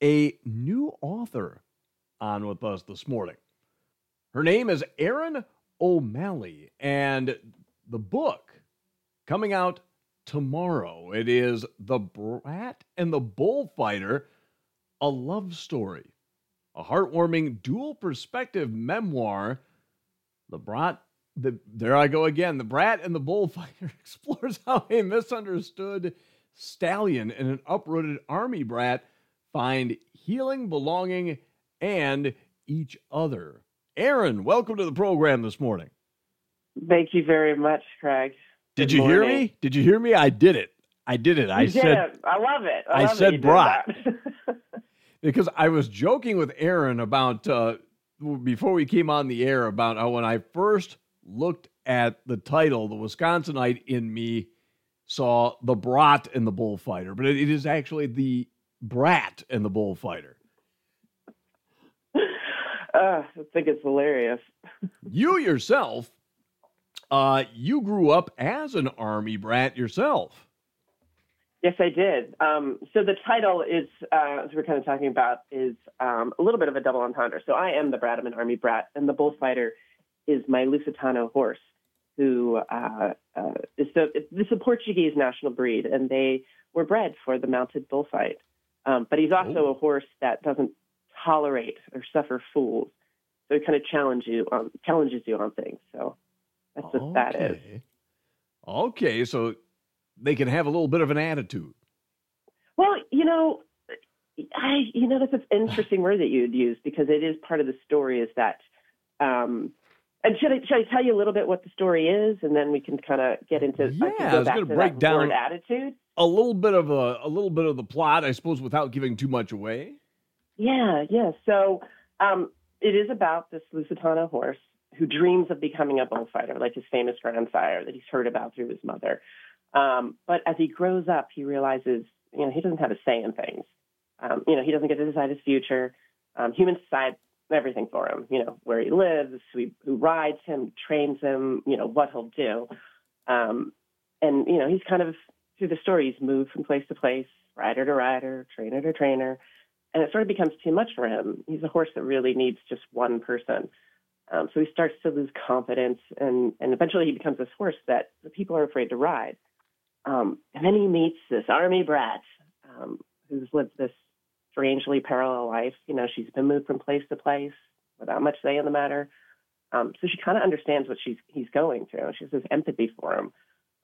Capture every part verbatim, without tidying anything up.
a new author on with us this morning. Her name is Erin O'Malley, and the book coming out tomorrow. It is The Brat and the Bullfighter, a love story, a heartwarming dual perspective memoir. The Brat, the there I go again. The Brat and the Bullfighter explores how a misunderstood stallion and an uprooted army brat find healing, belonging, and each other. Erin, welcome to the program this morning. Thank you very much, Craig. Did Good you morning. hear me? Did you hear me? I did it. I did it. You I did said. It. I love it. I, I love said it brat because I was joking with Erin about uh, before we came on the air about how when I first looked at the title, the Wisconsinite in me saw the Brat and the Bullfighter, but it, it is actually the Brat and the Bullfighter. Uh, I think it's hilarious. You yourself, uh, you grew up as an Army brat yourself. Yes, I did. Um, so the title is, uh, as we're kind of talking about, is um, a little bit of a double entendre. So I am the brat, I'm an Army brat, and the Bullfighter is my Lusitano horse, who uh, uh, is the, it's a Portuguese national breed, and they were bred for the mounted bullfight. Um, but he's also oh. a horse that doesn't tolerate or suffer fools. So it kind of challenge you on, challenges you on things. So that's what okay. that is. Okay, so they can have a little bit of an attitude. Well, you know, I you know that's an interesting word that you'd use because it is part of the story. Is that um, and should I should I tell you a little bit what the story is, and then we can kind of get into yeah, I, can I go was back going to to break that down word attitude. A little bit of a a little bit of the plot, I suppose, without giving too much away. Yeah, yeah. So um, it is about this Lusitano horse who dreams of becoming a bullfighter, like his famous grandsire that he's heard about through his mother. Um, but as he grows up, he realizes, you know, he doesn't have a say in things. Um, you know, he doesn't get to decide his future. Um, humans decide everything for him, you know, where he lives, who, he, who rides him, trains him, you know, what he'll do. Um, and, you know, he's kind of, through the story, he's moved from place to place, rider to rider, trainer to trainer. And it sort of becomes too much for him. He's a horse that really needs just one person. Um, so he starts to lose confidence, and, and eventually he becomes this horse that the people are afraid to ride. Um, and then he meets this Army brat um, who's lived this strangely parallel life. You know, she's been moved from place to place without much say in the matter. Um, so she kind of understands what she's he's going through. She has this empathy for him.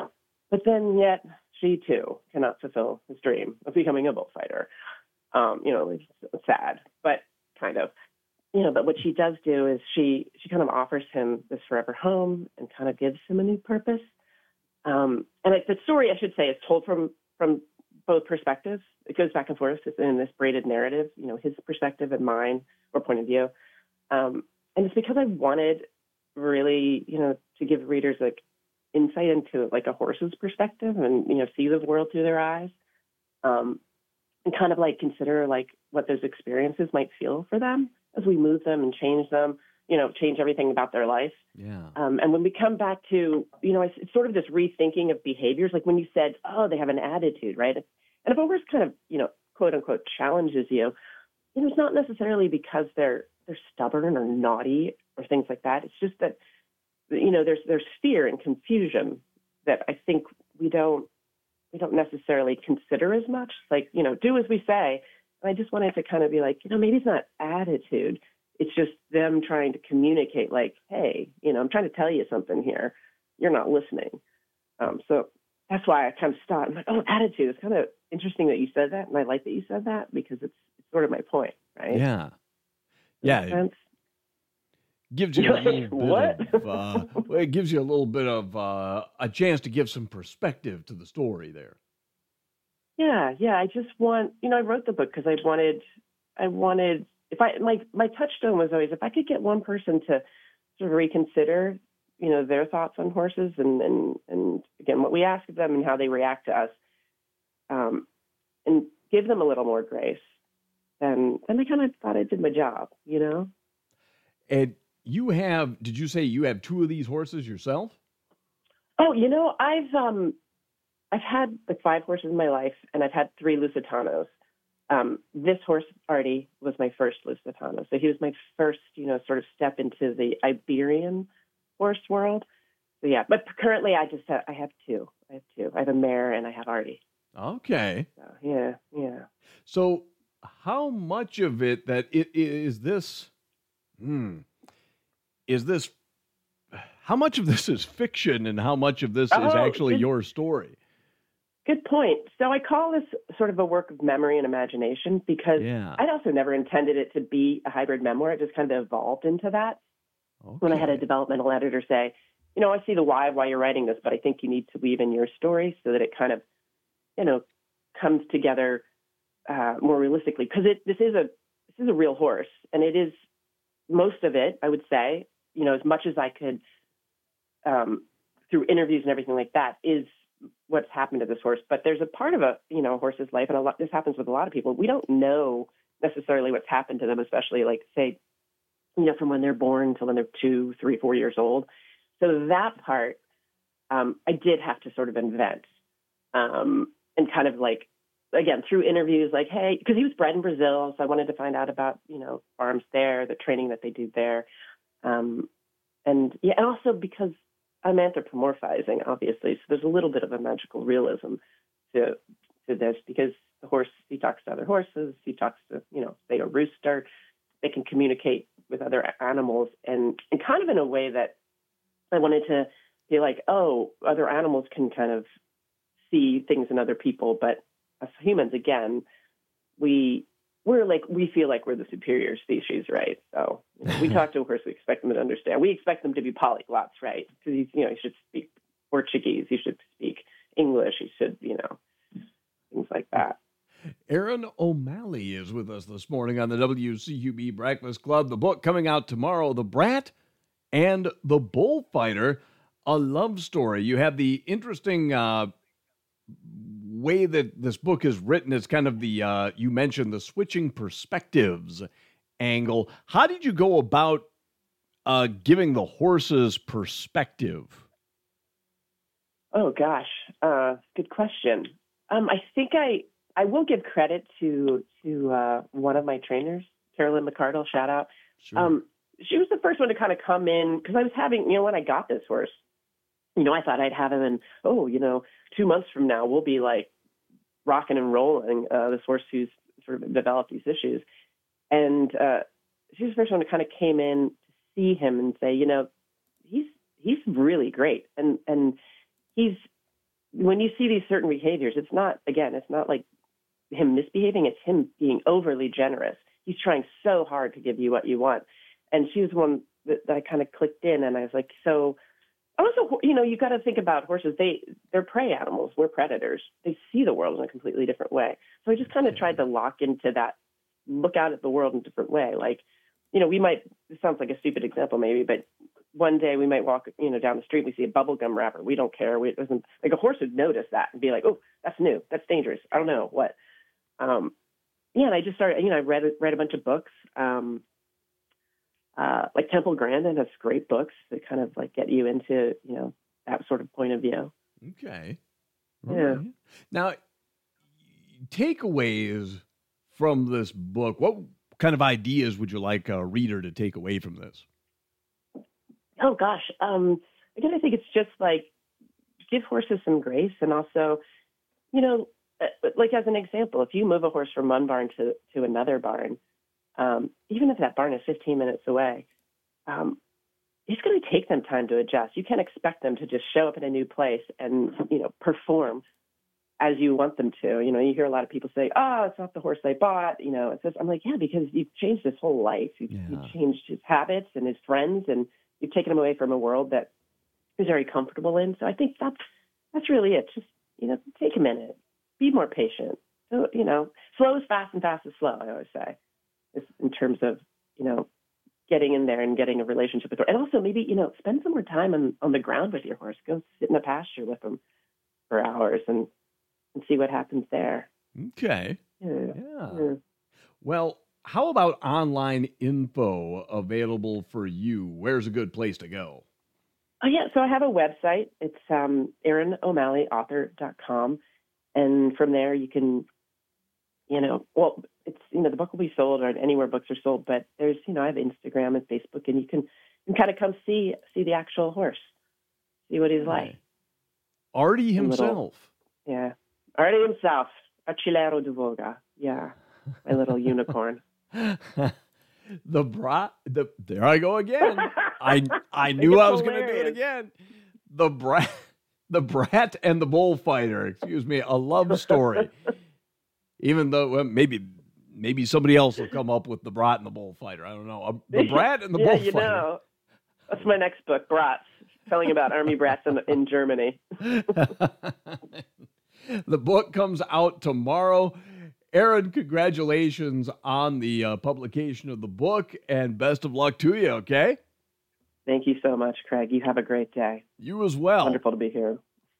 But then yet she, too, cannot fulfill his dream of becoming a bullfighter. Um, you know, it's sad, but kind of. You know, but what she does do is she, she kind of offers him this forever home and kind of gives him a new purpose. Um, and it, the story, I should say, is told from, from both perspectives. It goes back and forth in this braided narrative, you know, his perspective and mine, or point of view. Um, and it's because I wanted really, you know, to give readers like insight into like a horse's perspective and, you know, see the world through their eyes. Um, and kind of like consider like what those experiences might feel for them as we move them and change them, you know, change everything about their life. Yeah. Um, and when we come back to, you know, it's, it's sort of this rethinking of behaviors, like when you said, oh, they have an attitude, right? And if a horse kind of, you know, quote unquote challenges you, you know, it's not necessarily because they're they're stubborn or naughty or things like that. It's just that, you know, there's there's fear and confusion that I think we don't we don't necessarily consider as much. Like, you know, do as we say. And I just wanted to kind of be like, you know, maybe it's not attitude. It's just them trying to communicate like, hey, you know, I'm trying to tell you something here. You're not listening. Um, so that's why I kind of stopped. I'm like, oh, attitude. It's kind of interesting that you said that. And I like that you said that because it's, it's sort of my point, right? Yeah. Yeah. It gives you a little bit what? of, uh, well, it gives you a little bit of uh, a chance to give some perspective to the story there. Yeah, yeah. I just want, you know, I wrote the book because I wanted, I wanted, if I, my, my touchstone was always, if I could get one person to sort of reconsider, you know, their thoughts on horses and, and, and again, what we ask of them and how they react to us, um, and give them a little more grace, then, then I kind of thought I did my job, you know? And you have, did you say you have two of these horses yourself? Oh, you know, I've, um, I've had like five horses in my life, and I've had three Lusitanos. um, this horse, Artie, was my first Lusitano. So he was my first, you know, sort of step into the Iberian horse world. So yeah, but currently I just have, I have two. I have two. I have a mare and I have Artie. Okay. So, yeah, yeah. So how much of it that it is this, hmm, is this, how much of this is fiction and how much of this oh, is actually good, your story? Good point. So I call this sort of a work of memory and imagination because yeah. I also never intended it to be a hybrid memoir. It just kind of evolved into that. Okay. When I had a developmental editor say, you know, I see the why of why you're writing this, but I think you need to weave in your story so that it kind of, you know, comes together uh, more realistically. Because it this is a this is a real horse, and it is most of it, I would say, you know, as much as I could um, through interviews and everything like that, is what's happened to this horse. But there's a part of a you know a horse's life, and a lot this happens with a lot of people. We don't know necessarily what's happened to them, especially like say, you know, from when they're born to when they're two, three, four years old. So that part, um, I did have to sort of invent, um, and kind of like, again, through interviews, like, hey, because he was bred in Brazil, so I wanted to find out about, you know, farms there, the training that they do there, um, and yeah, and also because I'm anthropomorphizing, obviously, so there's a little bit of a magical realism to to this because the horse, he talks to other horses, he talks to, you know, say a rooster, they can communicate with other animals, and, and kind of in a way that I wanted to be like, oh, other animals can kind of see things in other people, but as humans, again, we we're like we feel like we're the superior species, right? So you know, we talk to a horse, we expect them to understand. We expect them to be polyglots, right? Because you know, you should speak Portuguese, you should speak English, you should, you know, things like that. Erin O'Malley is with us this morning on the W C U B Breakfast Club. The book coming out tomorrow, The Brat and the Bullfighter, a love story. You have the interesting uh, way that this book is written. It's kind of the, uh, you mentioned the switching perspectives angle. How did you go about uh, giving the horses perspective? Oh, gosh. Uh, good question. Um, I think I, I will give credit to, to uh, one of my trainers, Carolyn McCardle, shout out. Sure. Um, she was the first one to kind of come in because I was having, you know, when I got this horse, you know, I thought I'd have him in, oh, you know, two months from now, we'll be like rocking and rolling uh, this horse who's sort of developed these issues. And uh, she was the first one to kind of came in to see him and say, you know, he's, he's really great. And, and he's, when you see these certain behaviors, it's not, again, it's not like him misbehaving. It's him being overly generous. He's trying so hard to give you what you want. And she was one that, that I kind of clicked in, and I was like, so also, you know, you got to think about horses. They, they're prey animals. We're predators. They see the world in a completely different way. So I just kind of tried to lock into that, look out at the world in a different way. Like, you know, we might, this sounds like a stupid example maybe, but one day we might walk, you know, down the street, we see a bubblegum wrapper. We don't care. We, it doesn't, like a horse would notice that and be like, oh, that's new. That's dangerous. I don't know what. Um, yeah, and I just started, you know, I read, read a bunch of books. Um, Uh, like Temple Grandin has great books that kind of like get you into, you know, that sort of point of view. Okay. All yeah. Right. Now, takeaways from this book. What kind of ideas would you like a reader to take away from this? Oh, gosh. Um, again, I think it's just like give horses some grace. And also, you know, like as an example, if you move a horse from one barn to, to another barn, Um, even if that barn is fifteen minutes away, um, it's going to take them time to adjust. You can't expect them to just show up in a new place and, you know, perform as you want them to. You know, you hear a lot of people say, oh, it's not the horse I bought. You know, it's just, I'm like, yeah, because you've changed his whole life. You've, Yeah. you've changed his habits and his friends, and you've taken him away from a world that he's very comfortable in. So I think that's, that's really it. Just, you know, take a minute, be more patient. So, you know, slow is fast and fast is slow, I always say. In terms of, you know, getting in there and getting a relationship with her. And also maybe, you know, spend some more time on, on the ground with your horse. Go sit in the pasture with them for hours and, and see what happens there. Okay. Yeah. Yeah. yeah. Well, how about online info available for you? Where's a good place to go? Oh, yeah. So I have a website. It's um, Erin O'Malley Author dot com. And from there you can you know, well, it's, you know, the book will be sold or anywhere books are sold, but there's, you know, I have Instagram and Facebook, and you can, you can kind of come see, see the actual horse, see what he's like. Artie A little- himself. Yeah. Artie himself, Archilero du Voga. Yeah. My little unicorn. The brat, the there I go again. I I think knew it's I was going to do it hilarious. again. The brat, the brat and the bullfighter. Excuse me, a love story. Even though well, maybe maybe somebody else will come up with the brat and the bullfighter. I don't know. Uh, the brat and the yeah, bullfighter. you know. That's my next book, Brats, telling about army brats in, in Germany. The book comes out tomorrow. Aaron, congratulations on the uh, publication of the book, and best of luck to you, okay? Thank you so much, Craig. You have a great day. You as well. Wonderful to be here.